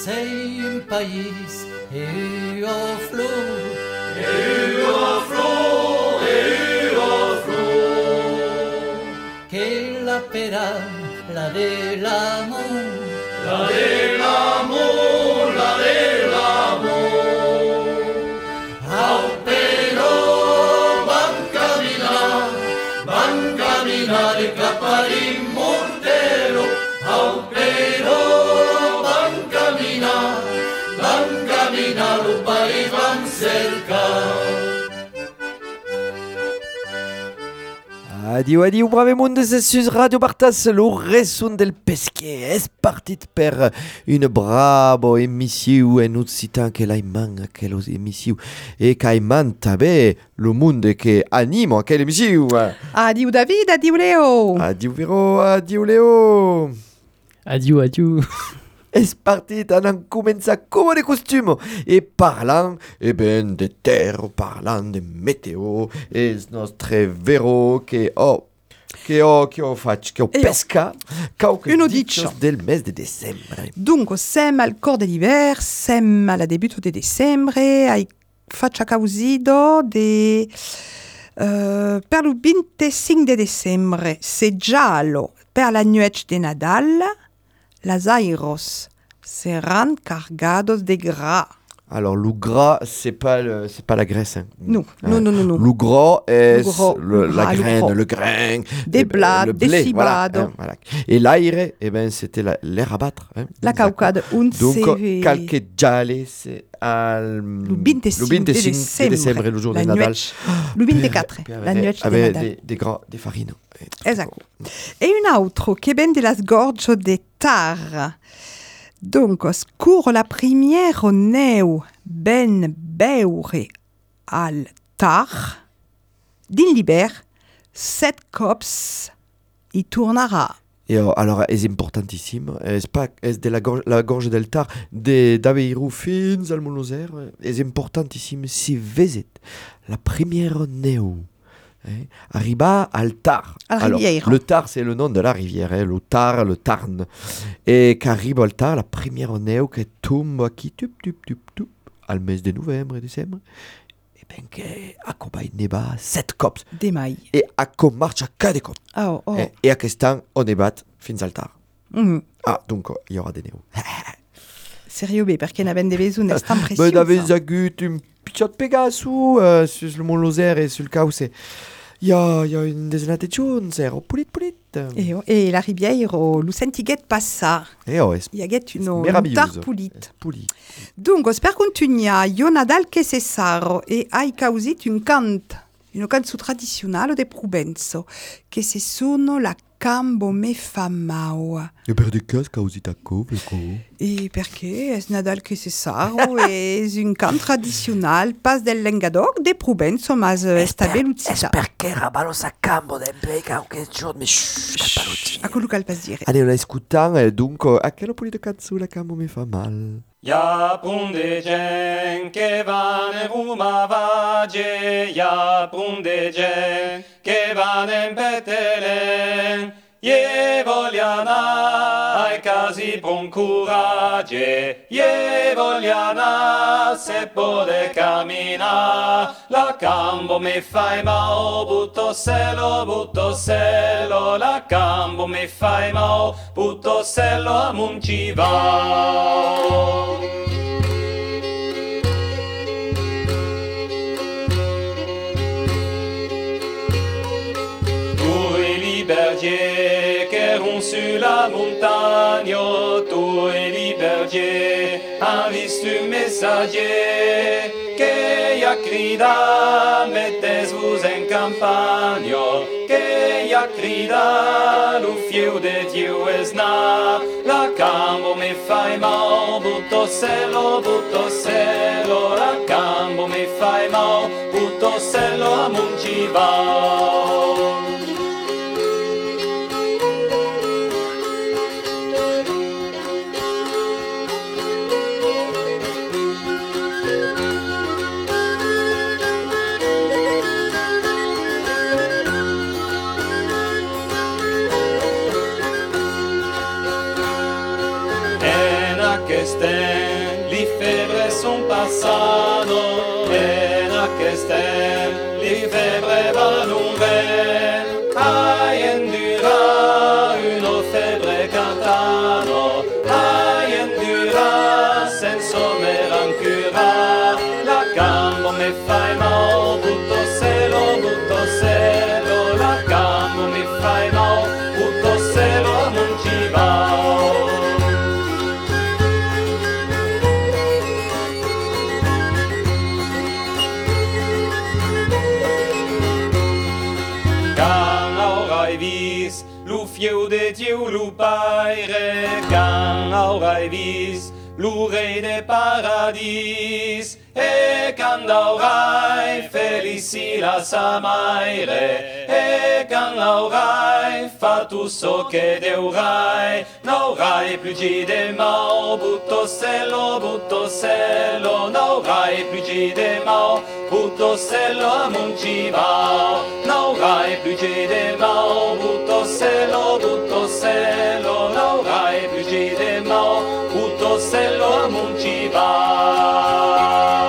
sei un país e o flor, che la pera, la dell'amor, la dell'amor, la dell'amor. Au però van camminare cap all'immortero, au però van camminare, lo país van cercar. Adiu, brave monde, c'est sur Radio Bartas, le resson del pesquet. Es partit per une bravo émission en occitan que l'aiman aquelles émissions et qu'aiman tabe le monde que anime aquelle émission. Adiu David, adiu Léo. Adiu Vero, adiu Léo. Adieu. Es partit en comença comme de costume et parlant de terre, parlant de météo, es nostre Vero che pesca Uno dice del mes de dicembre. Dunque, siamo al cor dell'inverno, siamo alla debutto di dicembre, ai faccia causido per il 25 di dicembre, se giallo per la nuit de Nadal, las aeros serán cargados de gras. Alors le gras c'est pas la graisse. Hein. Non. Le gras est la graine, le grain, des blades, le blé, des cibado. Voilà. Et l'aire, c'était l'air à battre. Hein. La caucade, un donc CV. qualche giale c'est al Le 25 de décembre, le jour de Nadal. Le 24, la nuit de Nadal. Des gras, des farines. Esatto. E un altro che ben de las gorge de tar. Donc, scur la première neu ben beure al tar, din l'hiver, 7 cops y tournera. Et alors, c'est importantissime, c'est de la gorge del Tar, d'Aveiro fins al Monoser, c'est importantissime si veset la première neu. Arriba al Tar. Alors, le Tar, c'est le nom de la rivière, le Tar, le Tarn. Et qu'arrive al Tar, la première neu qui tombe qui tup, al mes de novembre et décembre, et bien qu'accompagne neba 7 cops. Des mailles. Et acco marcha cada cop. Oh. Et aquest any, on débat fins al Tar. Mm. Ah, donc, il y aura des neu. Sérieux, perché n'avem de besoin d'estar précieux. Mais d'avez agut un petit Pegasus sur le Mont Lozère et sur le Causse. Il y a une desenate de jours, c'est pulit. Et la rivière, lo sentiguet passa. Et oh, Il y a un tar pulit. Donc, per continuar, io Nadal che cessaro e hai causit un canto tradizionale de Provenzo, che se sono la cambo me fa mau. E per de cas causit a cove, E perché es Nadal che cessaro es un canto tradizionale pas del Lengador de Provenzo, mas stabelucita. Es perché rabalo sa cambo de beca o che giorno mi A quello che pas dire. Allez, on la escutant, donc, a quel pulit de canzu la cambo me fa mal. Ja prunde gen che van in Roma vage, ja prunde gen che van in Betlem, je vogliana ai casi buon courage, je vogliana se pode cammina, la cambo mi fai mau, butto selo, la cambo mi fai mau, butto selo a munci va. Berger che ron sur la montagne, tu e li berger, han vist un messager che ya crida, mettez-vous en campagne, che ya crida, lo fiu de Dieu es na, la cambo mi fai mau, butto selo, la cambo mi fai mau, butto selo a munci va. aquestem li febre son passado, en aquestem li febre van un vent, ai endura uno febre cantano, ai endura senza me rancura, la cambo me fai mal, butto selo, la cambo mi fai mal, butto selo non ci va. Lu fieu de Dieu, lu paire, quand aurai vis, lu rei de paradis, e quand aurai felici la sa maire, e quand aurai fa tu so che deurai, n'aurai plus gi de mau, butto selo, n'aurai plus gi de mau, butto selo non ci va, n'aurai plus gi de mau, butto selo, n'aurai plus gi de mau, butto selo non ci va.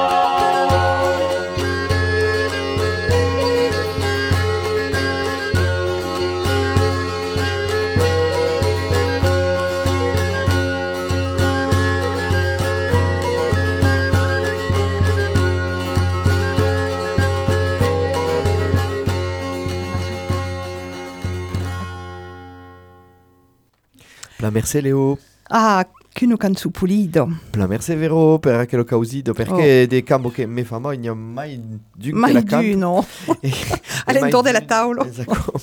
Pla merci Leo. Ah, qu'une canzone pulito. Pla merci Vero per aquello causido, perché dei campo che mi fa mai, non mai d'un che la Mai canto. du, no. All'intorno della tavola. Esatto.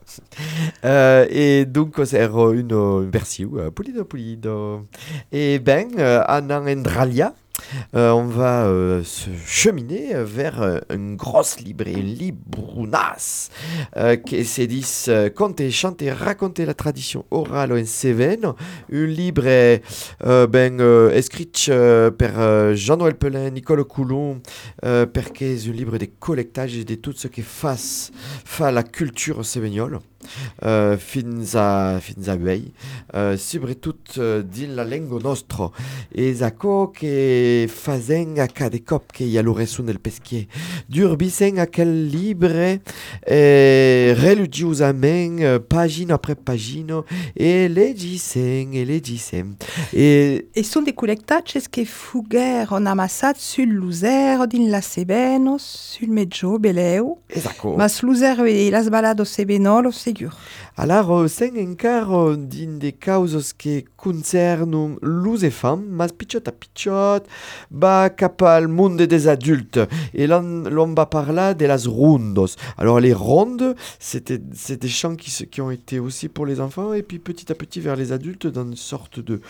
Et donc c'est une version pulido. Et ben en Endralia, on va se cheminer vers une grosse librairie, une librounasse, qui se dit conter, chanter, raconter la tradition orale en Cévennes. Une librairie écrite par Jean-Noël Pelin, Nicole Coulon, perché c'est un livre de collectage de tout ce qui fait la culture céveniole. Fins a uei, sobretot din la lingua nostra, e zaco che fazen a cada cop che hi ha l'oresun del pesquier. Durbisen a quel libre religiosament, pagina après pagina, e legissem. E sono dei collectages che fugueron amassat sul l'user din la Cévennes, sul Meggio Beleu, Esatto. mas l'user e las balado Cevenolo segur. Alors, sen encara din de causes que concernent los e fam, mas pitchot a pitchot, ba cap al monde des adultes. Et là, l'on va parler de las rondos. Alors, les rondes, c'est des chants qui ont été aussi pour les enfants, et puis petit à petit vers les adultes, dans une sorte de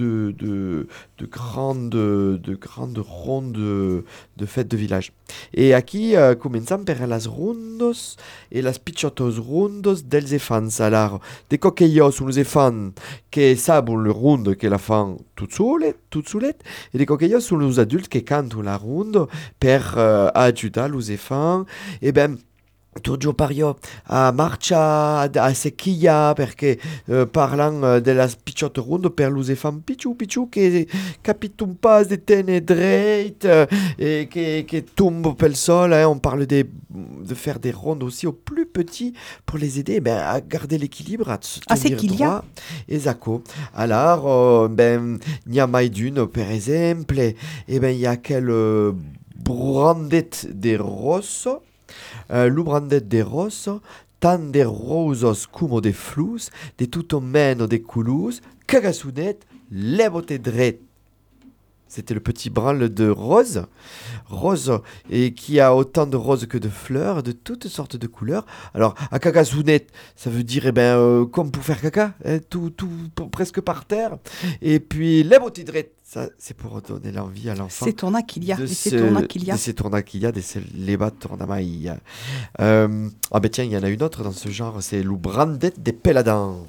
grande ronde de fête de village. Et aquí, començam per las rondos, et las pitchotos rondos dels efants. Alors, des coquillos ou les enfants qui savent le ronde que la font toute solet, et des coquillos sont les adultes qui cantent la ronde per aiutar les enfants. Et ben, toujours pario a marcha a sequilla perché parlant de las picciotte ronde per les enfants pichu che capitum pas de tene dreit et que tombe pel sol, hein. On parle de faire des rondes aussi aux plus petits pour les aider à garder l'équilibre, à se tenir droit. Esatto. Alors il y a mai d'une per exemple, et ben il y a quel brandet de rosso. L'ubrandet de rosso, tant de rosos como de flous, de tout meno de coulous, cagasunet, lèvote dret. C'était le petit branle de rose, et qui a autant de roses que de fleurs, de toutes sortes de couleurs. Alors, à cagasunet, ça veut dire, comme pour faire caca, hein, tout presque par terre. Et puis, lèvote dret. Ça, c'est pour donner l'envie à l'enfant. C'est ton qu'il y a. De ces tourna qu'il y a, de ces lébat tournamaï. Tiens, il y en a une autre dans ce genre, c'est l'ubrandet de Péladan.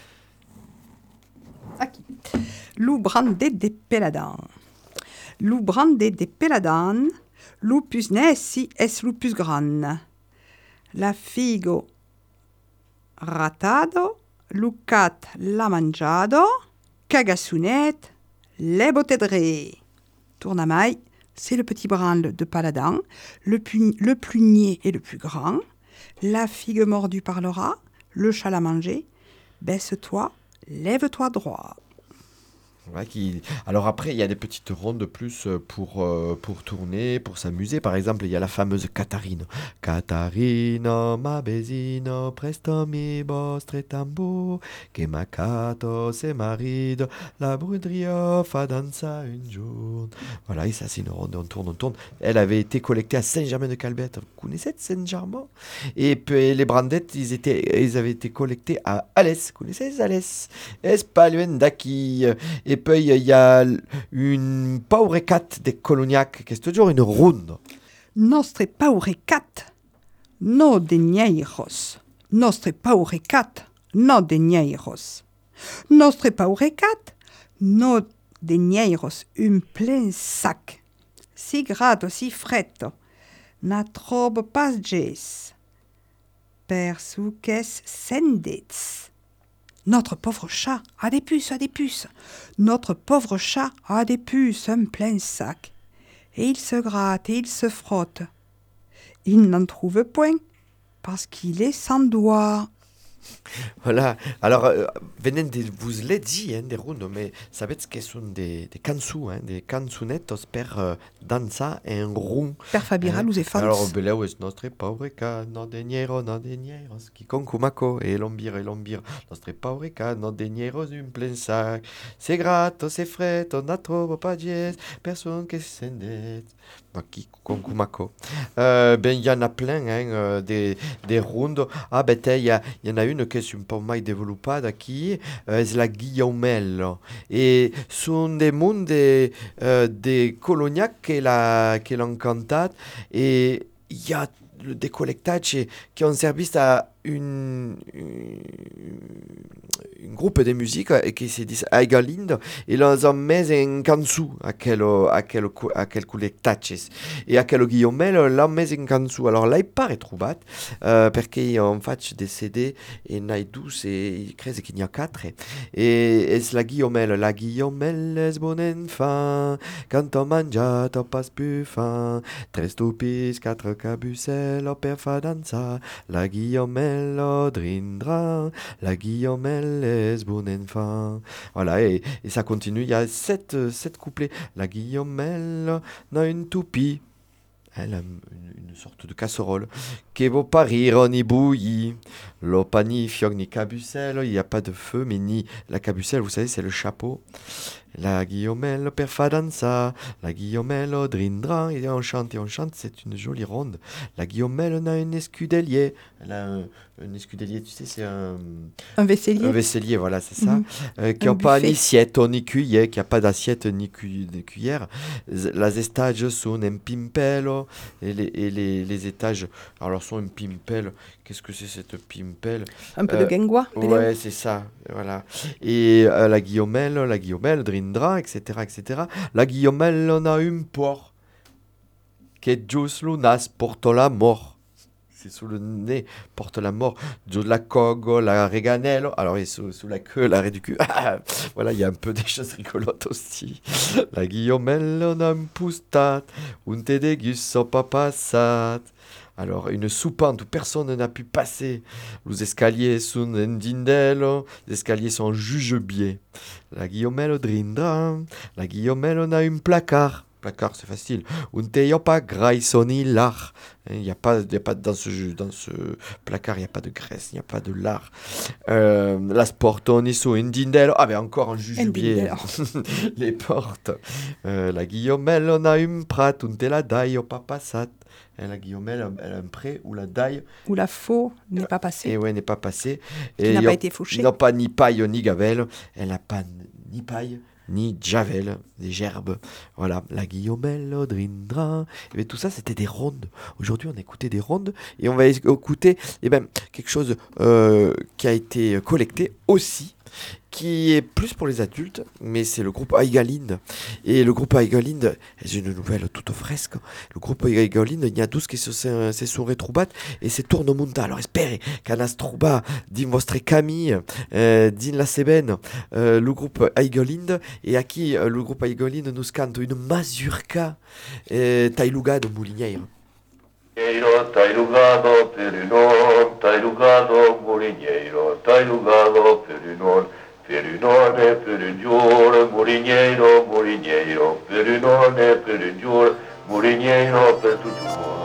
L'ubrandet de Péladan. L'ubrandet de Péladan, lupus nessi es lupus gran. La figo ratado, lucat la mangiado, cagasunet, les beautés de ré. Tournamaille, c'est le petit branle de Paladin. Le plus niais est le plus grand. La figue mordue parlera. Le chat l'a mangé. Baisse-toi, lève-toi droit. Ouais, alors après, il y a des petites rondes de plus pour tourner, pour s'amuser. Par exemple, il y a la fameuse Catarina. Catarina, ma besina, presto mi vostre tambo, che macato se marido, la brudria fa danza un jour. Voilà, et ça c'est une ronde, on tourne, on tourne. Elle avait été collectée à Saint-Germain-de-Calbette. Vous connaissez Saint-Germain? Et puis les brandettes, ils avaient été collectés à Alès. Vous connaissez Alès? Espaluen d'acqui. Et puis il y a une paurecat de Colognac, qui est toujours une ronde. Nostre paurecat, no de nieiros. Nostre paurecat, no de nieiros. Nostre paurecat, no de nieiros, un plein sac. Si grato, si fretto, na trobe pas ges. Per suques sendets. Notre pauvre chat a des puces, a des puces. Notre pauvre chat a des puces, un plein sac. Et il se gratte et il se frotte. Il n'en trouve point, parce qu'il est sans doigts. Voilà, alors venen de vous l'ai dit, des rondes, mais savez que sont des cançons, des cançonettes per danza en rond. Per Fabira, nous efforts. Alors, beleu es nostre paureca, no denieros, qui concumaco, et lombir, nostre paureca, no denieros, un plein sac. C'est grato, c'est fret, on a trop pas dies, personne qui s'endet. Qui concumaco. Ben, il y en a plein, des rondes. Ah, ben, il y en a une qui est un peu mal développée qui est la guillaumello. Et sont des mondes des coloniacs qui l'ont cantat. Et il y a des collectages qui ont servi à un groupe de musique qui se dit Aigalinde et l'ont mis en cançu à quel collectages et à quel guillaume l'ont mis en cançu. Alors là il paraît trouvé parce qu'on fait des CD et il y a 12 et il crée qu'il y a 4 et c'est la guillaumelle est bon enfant quand on mange t'as pas plus faim 3 toupis 4 cabucelles per fa danza la guillaumelle drindra, la guillaumelle est bon enfant. Voilà, et ça continue. Il y a 7 couplets. La guillaumelle n'a une toupie. Elle a une sorte de casserole. Che vaut pas rire ni bouillie. L'opa ni fiog ni cabucelle. Il n'y a pas de feu, mais ni la cabucelle, vous savez, c'est le chapeau. La guillaumelle per fa danza, la guillaumelle drindra, et on chante, c'est une jolie ronde. La guillaumelle a un escudelier. Elle a un escudelier, tu sais, c'est un vaisselier. Un vaisselier, voilà, c'est ça. Qui n'a pas ni assiette ni cuillère, qui n'a pas d'assiette ni cuillère. Les étages sont un pimpello, et les étages, alors sont un pimpel. Qu'est-ce que c'est cette pimpel? Un peu de gengua. Ouais, c'est ça, voilà. Et la guillaumelle, drindra, etc., etc. La guillaumelle, on a un port. Que Dios lunas porte la mort. C'est sous le nez, porte la mort. Dios la cogo, la reganello. Alors, et sous la queue, l'arrêt du cul. Voilà, il y a un peu des choses rigolotes aussi. La guillaumelle, on a un poustat. Un te degusso papassat. Alors, une soupente où personne n'a pu passer. Les escaliers sont en dindello, les escaliers sont en jugebier. La guillaumelle drindra, la guillaumelle on a un placard. Placard, c'est facile. Un te pas graissoni l'art. Il n'y a pas dans ce placard, il n'y a pas de graisse, il n'y a pas de lard. La sportoni sont en dindello. Ah ben encore en jugebier. Les portes. La guillaumelle on a un prat, un te la daille au papassat. La guillaumelle, elle a un pré où la daille. Où la faux n'est pas passée. Et ouais, n'est pas passée. Qui n'a pas été fauchée. Il n'a pas ni paille ni gavelle. Elle n'a pas ni paille ni javel, des gerbes. Voilà, la guillaumelle, drindra. Et bien, tout ça, c'était des rondes. Aujourd'hui, on a écouté des rondes et on va écouter quelque chose qui a été collecté aussi qui est plus pour les adultes, mais c'est le groupe Aigalind. Et le groupe Aigalind, c'est une nouvelle toute fresque. Le groupe Aigalind, il y a 12 qui se sont retrouvés et c'est tournemunta. Alors espérez qu'un astrouba din vostre Camille, din la Seben, le groupe Aigalind, et à qui le groupe Aigalind nous cante une mazurka tailuga de Moulineiro. Tailugado Perunon, Tailugado Mourinheiro, Tailugado Perunon, Perunone Perungiur, Mourinheiro, Mourinheiro, Perunone Perungiur, Mourinheiro Perungiur.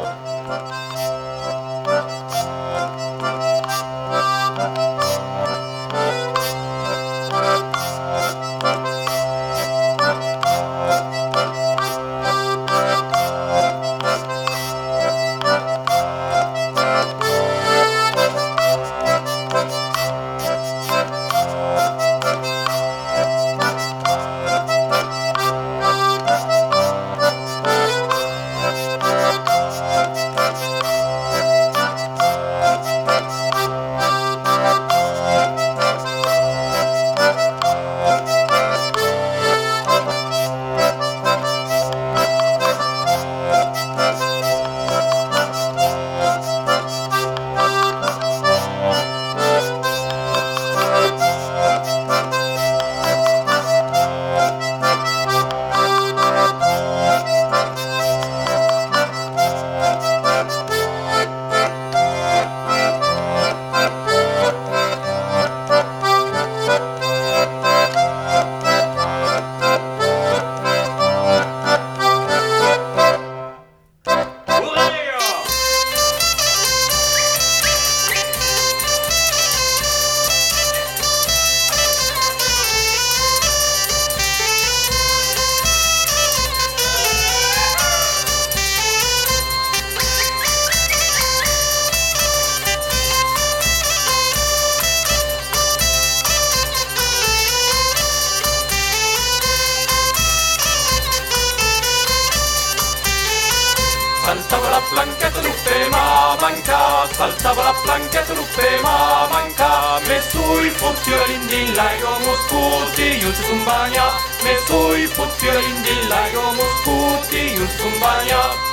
Saltava la planchetta l'uffema manca, saltava la planchetta l'uffema manca, me sui pozziolin di lago muscuti, io si sumbagna, me sui pozziolin di lago muscuti, io si sumbagna.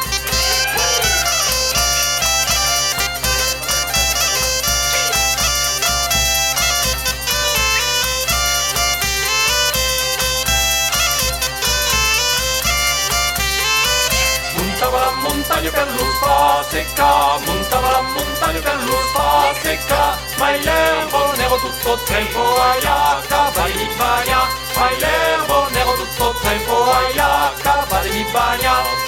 Montava la montagna per l'uspa secca, montava la montagna per l'uspa secca, ma il lerbo nero tutto il tempo aia, cavalli mi bagna, ma il lerbo nero tutto il tempo aia, cavalli mi bagna.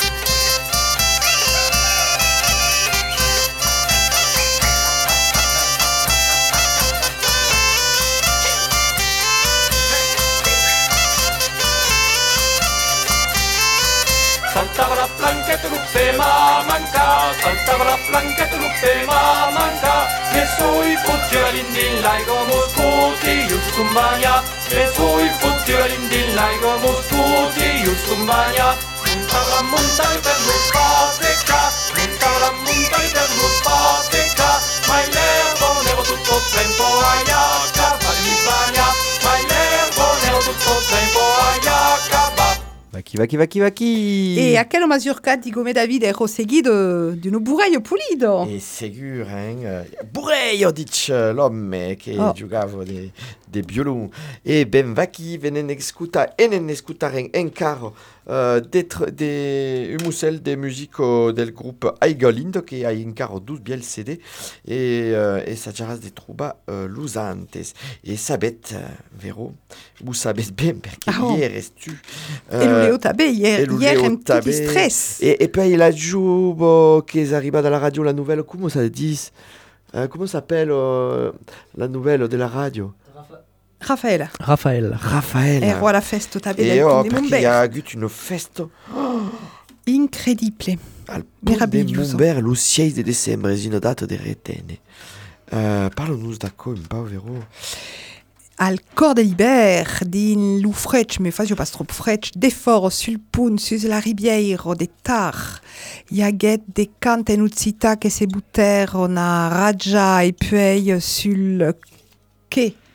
Saltava la planchetta l'uffema manca, saltava la planchetta l'uffema manca, ne sui pozziolin di laigo muscuti, io sumbagna, ne sui pozziolin di laigo muscuti, io sumbagna. Montava la montagna per l'uspa secca, montava la montagna per l'uspa secca, ma il lerbo nero tutto il tempo aia, cavalli mi bagna, ma il lerbo nero tutto il tempo aia, cavalli. Vaki. E aquela mazurka di come David ero seguido di uno burreio pulido. E sicuro, Burreio, dice l'uomo che giocava de violon. E ben vaki venen escutaren encara des musel de musico del groupe Aigalind che ha encara 12 biel CD e sageras de truba lusantes. E sabet, vero, vous sabet ben perché hier estu. E l'uleo tabè, hier un petit stress. Et puis il a joué qu'ils arrivent à la radio, la nouvelle, comment ça dit comment s'appelle la nouvelle de la radio? Raphaël. Ero alla festa tabè del Pont de Montbert. E ha avuto una festa incredibile. Al Pont de Montbert, lo 6 de dicembre, è una data di retene. Parle-nous d'accordo un po', vero? Al cor de l'hiver, din lu frecc, me fazio pas trop frecc, d'effort sul punt, sus la riviera de tar. Iaget de canten uzzita che se buttero na ragia e puei sul che,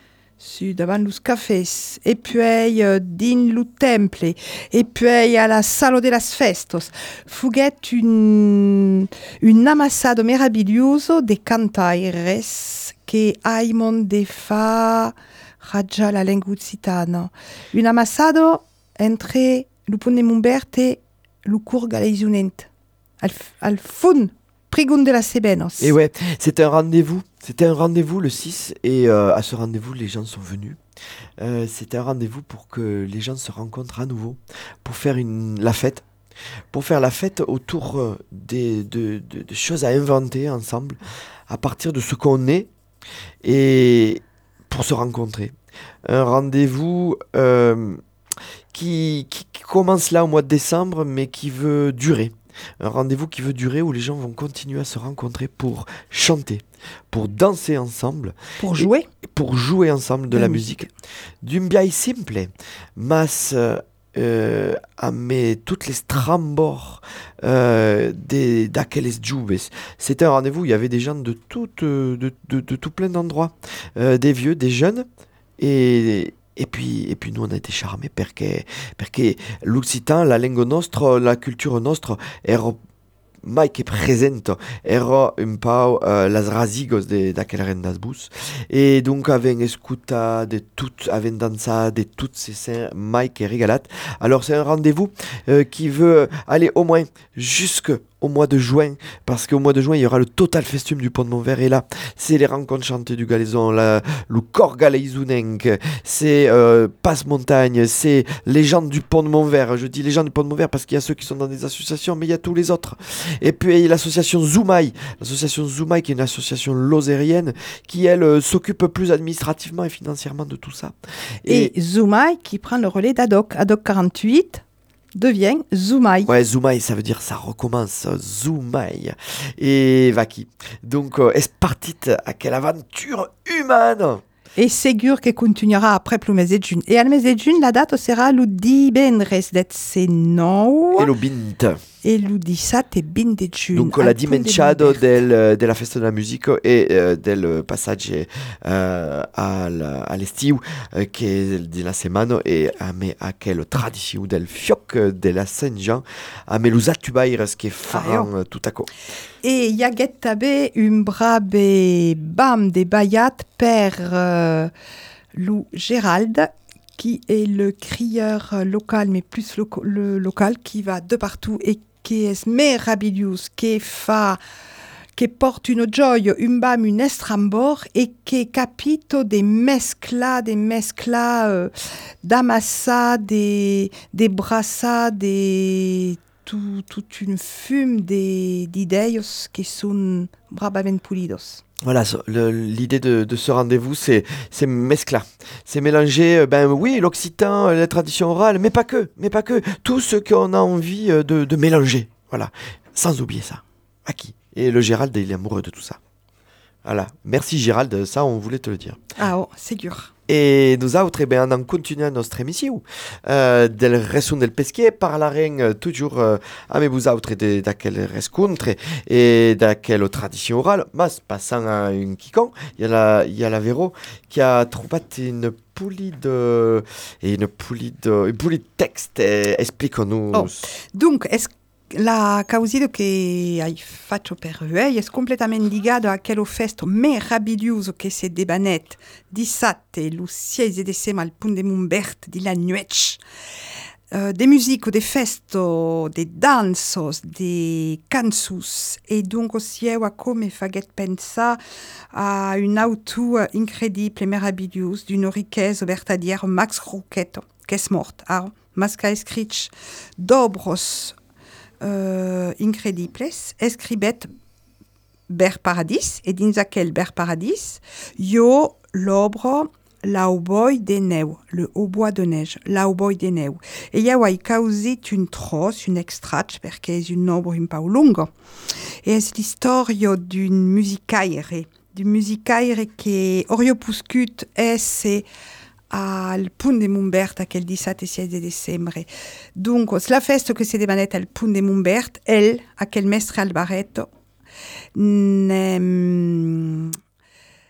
davant los cafés, e puis din lo temple, e puis a la salo de las festos. Fuguet un amassado meraviglioso de cantaires que aimon de fa raja la lengua occitana. Un amassado entre lo pont de Montbert e lo cours galaisunent. Al fun prigun de la Sebenos. Et ouais, c'était un rendez-vous. C'était un rendez-vous le 6 et à ce rendez-vous, les gens sont venus. C'était un rendez-vous pour que les gens se rencontrent à nouveau, pour faire la fête. Pour faire la fête autour de choses à inventer ensemble, à partir de ce qu'on est, et pour se rencontrer. Un rendez-vous qui commence là au mois de décembre, mais qui veut durer. Un rendez-vous qui veut durer, où les gens vont continuer à se rencontrer pour chanter, pour danser ensemble. Pour jouer. Pour jouer ensemble de la musique. D'un biais simple, mas a toutes les strambors d'aquelles joues. C'était un rendez-vous où il y avait des gens de tout plein d'endroits, des vieux, des jeunes, et puis nous on a été charmés perché l'occitan, la lingua nostra, la culture nostra ero mai che presente, ero un po' las rasigos d'aquel rendas bus, et donc aven escutat de tout, aven dansat de toutes ces scènes mai che regalat. Alors c'est un rendez-vous qui veut aller au moins jusqu'au mois de juin, parce qu'au mois de juin il y aura le total festum du Pont de Montvert, et là c'est les rencontres chantées du Galaison, le corps galaisunenc, c'est Passe-Montagne, c'est les gens du Pont de Montvert. Je dis les gens du Pont de Montvert parce qu'il y a ceux qui sont dans des associations, mais il y a tous les autres. Et puis l'association Zoumaï qui est une association lozérienne qui elle s'occupe plus administrativement et financièrement de tout ça. Et Zoumaï qui prend le relais d'Adoc 48 devient Zoumaï. Ouais, Zoumaï, ça veut dire ça recommence, Zoumaï. Et Vaki. Donc, est partit à quelle aventure humaine! Et ségur que continuera après le mes de juin. Et al mes de juin, la date sera le divendres det nou. Et le bint. Et le 17 et 20 de juin. Donc la dimenciado della festa della musica e del passaggio all'estiu che della settimana e a me aquella tradizione del fioc della Saint-Jean a me los atubaires che faran tout à coup. Et il y a també un brabe bam de bayat per Lou Gérald, qui est le crieur local, mais plus le local, qui va de partout et qui est meraviglious, qui porte une joie, un bam, un estrambor, et qui capito des mescla d'amassa, des brassa, toute une fume d'idées qui sont bravamente pulidos. Voilà, l'idée de ce rendez-vous, c'est mescla. C'est mélanger, oui, l'occitan, la tradition orale, mais pas que. Tout ce qu'on a envie de mélanger. Voilà, sans oublier ça. Aki. Et le Gérald, il est amoureux de tout ça. Voilà, merci Gérald, ça on voulait te le dire. Ah oh, c'est dur. Et nous autres, on en continue notre émission del Resum del Pesquier, parlarem toujours a vous autres d'aquel rescontre et d'aquelle tradition orale, mas passant à une quiconque, il y a la Véro qui a trouvé une poulie de texte, explique-nous. Oh. Donc, est-ce la causa che hai fatto per voi è completamente ligata a quello festo meraviglioso che si debanet 17 lo 6 dicembre al Pont de Montbert di la nuit. Des musiques, des festo, des dansos, des cansus, et donc aussi come faget pensa a un auto incredibile e meraviglioso d'une riqueza vertadiera Max Roquette, che è morto, mas che ha scritto d'obros incredibles, escribet Ber Paradis, et dins aquel Ber Paradis, yo l'obro l'Auboy de neu, le hautbois de neige, l'Auboy de neu. Et il y a causit une trosse, une extract, perché è un obro un po' lungo. E è l'istoria d'un musicaire che orio puscut esse al Pont de Montbert aquel 17 e 16 de dicembre. Donc, la festa che si debanet al Pont de Montbert, aquel mestre Albareto,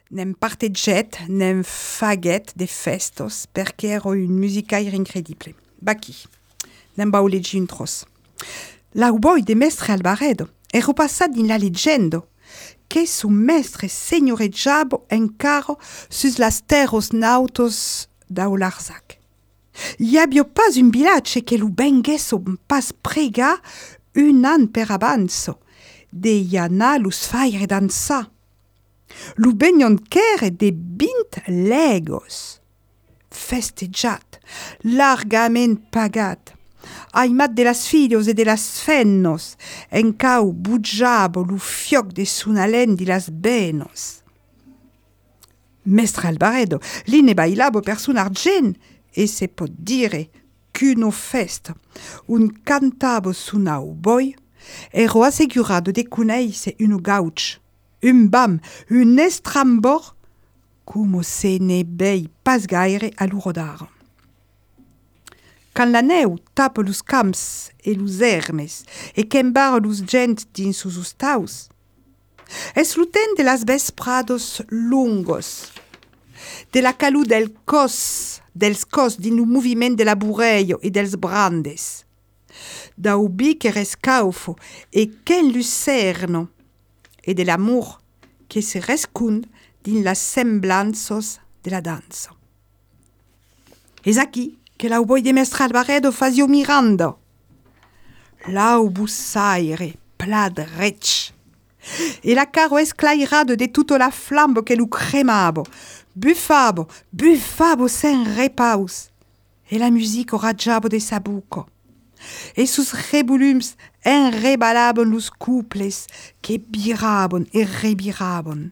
Nem partegget, nem faget de festos, perché ero un musicaire incredible. Bacchi, nem bau leggi un tros. L'auboi de mestre Albaredo ero passat in la leggendo, che su mestre signoreggiabo encaro sus las terros nautos d'Aularzac. I abbio pas un bilace che lu bengesso pas prega un an per avanzo, de iana lus faire danza. Lu begnon kere de bint legos. Festeggiat, largament pagat. Aimat de las filios e de las fennos, encau bugiabo lu fioc de sunalen di las benos. Mestre Albaredo, li ne bailabo per sun argent, e se pot dire qu'uno fest, un cantabo sun auboi, ero assegurado de cuneise un gauch, un bam, un estrambor, como se ne bei pas gaire a lu rodar. Quand la neu tape lus camps e lus ermes e qu'embar lus gent dins sus us taus, es luten de las vesprados lungos, de la calù dels cos din lu moviment de la bureio e dels brandes, da ubi que rescaufo e qu'en lucerno, e de l'amor que se rescund din las semblanzos de la danza. Es aquí que l'auboi de mestre Albaredo fazio mirando. L'aubu saire, plad rech. E la caro esclairado de tutto la flambo que lu cremabo, buffabo sen repaus. E la musico raggiabo de sabuco. E sus rebulums enrebalabon lus couples que birabon e rebirabon.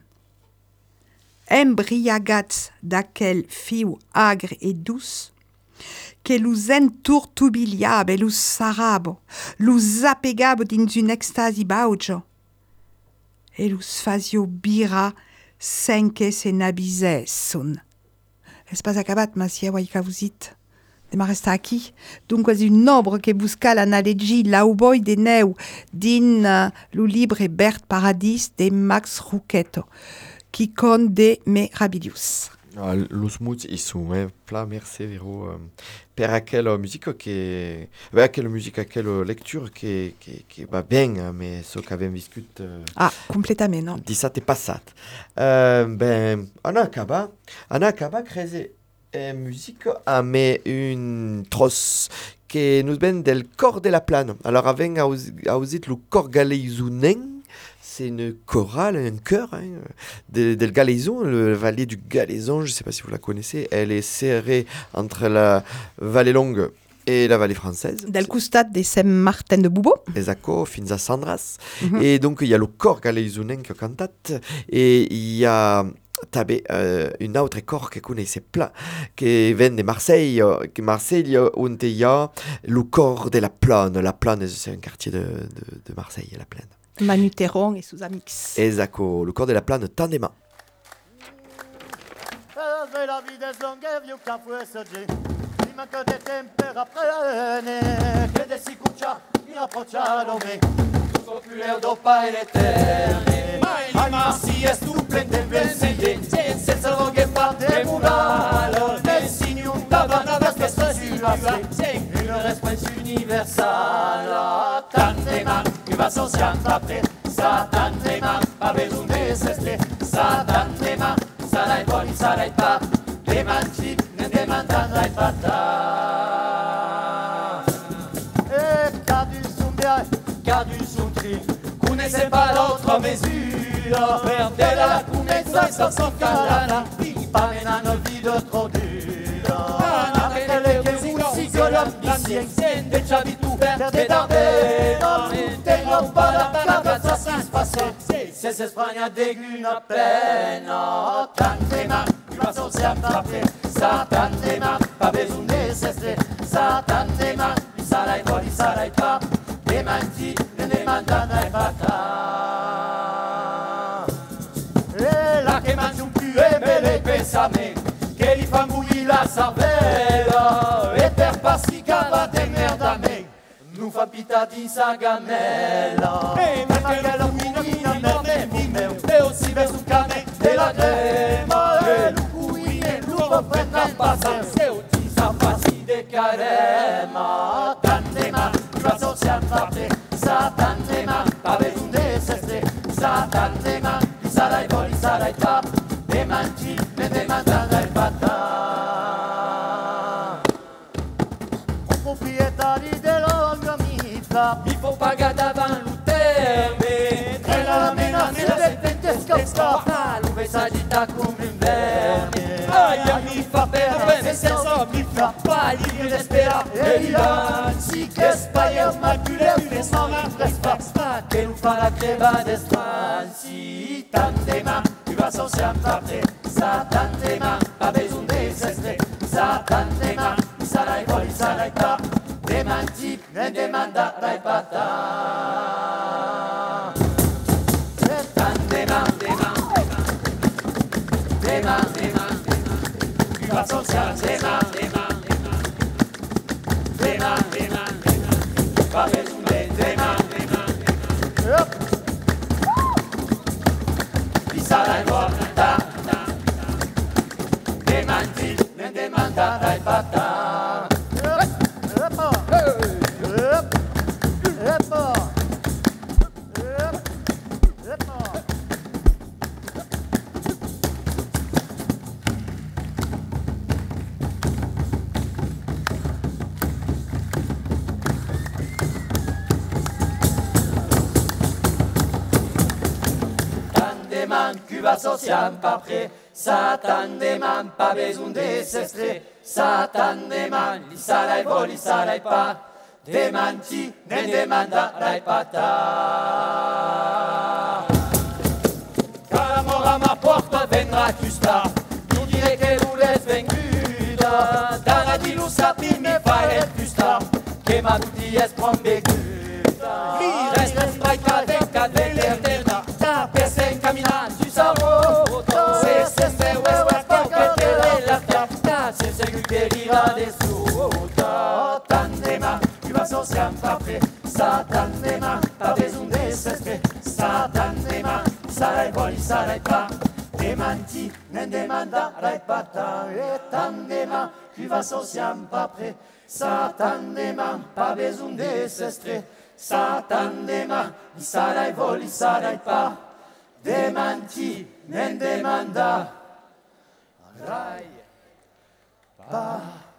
Embriagats d'aquel fiu agre e dus, que lus enturtubiliab e lus sarabo, lus apegabo dins un extasi baujo, e lus fazio bira sen que se n'abisessun. Es pas acabat, masia waikavuzit. Ma resta aquí, donc quasi un nombre que busca l'analogie l'auboi de neu din lu libre Bert Paradis de Max Rucchetto, qui con de Mirabilius. Los muts isu, pla merci vero per aquella musica che aquella musica, aquella lecture che va bien, mais ce qu'avem viscut completament, no? Dissabte passat. Ben, on a acaba creze musique amb un tros que nous ben del cor de la plane. Alors avem ausit le cor galeizunen, c'est une chorale, un chœur del Galaison, le vallée du Galaison, je ne sais pas si vous la connaissez, elle est serrée entre la vallée longue et la vallée française. Del costat de Saint-Martin de Boubo. Exacto, fins a Sandras. Et donc il y a le cor galeizunen qui a cantat, et il y a també un autre cor que connaissez plein, qui vient de Marseille, où il y a le cor de la Plane. La Plane, c'est un quartier de Marseille, la Plaine. Manu Terron et sous Amix. Exacto, le cor de la Plane, tandema. La vie des longues vieux café se dit, il manque des tempères à prene, che de si cuccia, mi approcciano me, populaire dopa e l'eterne, anima si è stuplente in verseglie, senza loghe parte murale, nel signum davana da stessa ciudad, une response universale, tantema, che va sociando après, sa tantema, a besoin de cestre, sa tantema, sarai buoni, sarai pa, demanti, ne demandandrai fatta. E cadu sun bien, cadu sun tri, connaissez pas l'autre mesure, perdez la cunezza senza calana, pas menano vide trop dura. Anche che un sicolo ambizione, de ciabitu, perde d'ardeno, te non parla la satisfazione, se se Spagna deguna pena, tantema, va sempre après, sa tantema, pas besoin de cesser, sa tantema, sarai buoni, sarai pa, demanti, ne demandandrai fatta. E la che mangi un più e me le pensame, che li fa mouiller la cervella, e per passica va de merda a me, non fa pita di sa gamella, e perché la mina, e aussi verso cane, de la crema, el cuine, lupo prendrà passa, se uti sa passi de carema, tandema, va socianta pre, sa tandema, ave un desestre, sa tandema, sarai voli, sarai pa, de mangi, ne demandandrai pata. Proprietari dell'orgamita, mi faut pagare davant l'uterme, e la mena nelle pentesca sta, l'uve sagita come un verme, aia mi fa bene senza mi fa pagli l'espera, e l'anzi che spaia maculè, che sono fresca, che non fa la creva d'estranzi, tandema, tu vas sans sempre, sa tandema, pas besoin de cesser, sa tandema, sarai voli, sarai pa, demanti, ne demandarai pata. Tandema, dema, tu vas sans sempre, dema, pas besoin de dema, sarai voli, demanti, ne demandarai pata. Tandeman, Cuba social pas prêt, Satan deman, pas besoin de s'estrer, Satan deman, li sarai vol, li sarai pa, demanti, ne demandarai pata. Quand la mort à ma porte vendra giusta, non direi che l'ulez venguda, dans la dilou sapi mi fai el giusta, che ma tutti es prombeguda. Il reste spraita del cadere terra, per se incamina tu sarò, se west che la testa, se che deriva de suta, tandema, tu vas sans sempre prêt, sa tandema, pas besoin de s'estrer, sa tandema, sarai voli, sarai pa, demanti, ne demandarai pata, e tandema, tu vas sans sempre prêt, sa tandema, pas besoin de s'estrer, sa tandema, sarai voli, sarai pa, demanti, ne demandarai pa.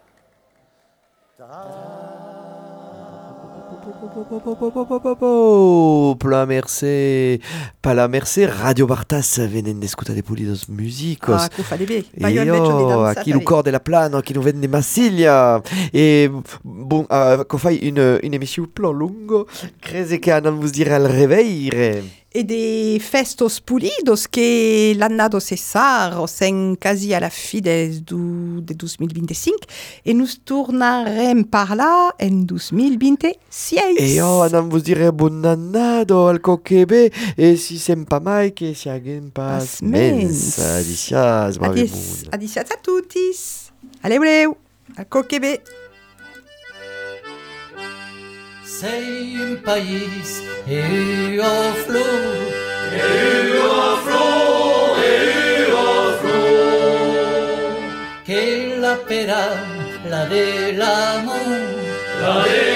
Pla mercè, pala mercè, Radio Bartas venen d'escutar de Polidos Musicos. Ah, che fa di be. E io, a chi lo corde la plano, a chi lo vende Marsiglia. E bon, che fai un'emissione più lunga, crede che non vos dire al reveire. E des festos pulidos que l'annado cessar sen quasi à la fi de 2025 e nous tornarem par là en 2026. E io non vos dire buon annado al coquebe e si sempa mai che si aguen pas mens. Adicias, Adicias a tutis. Allez, al coquebe. Sei un país et au flot, que la pera, la de l'amour,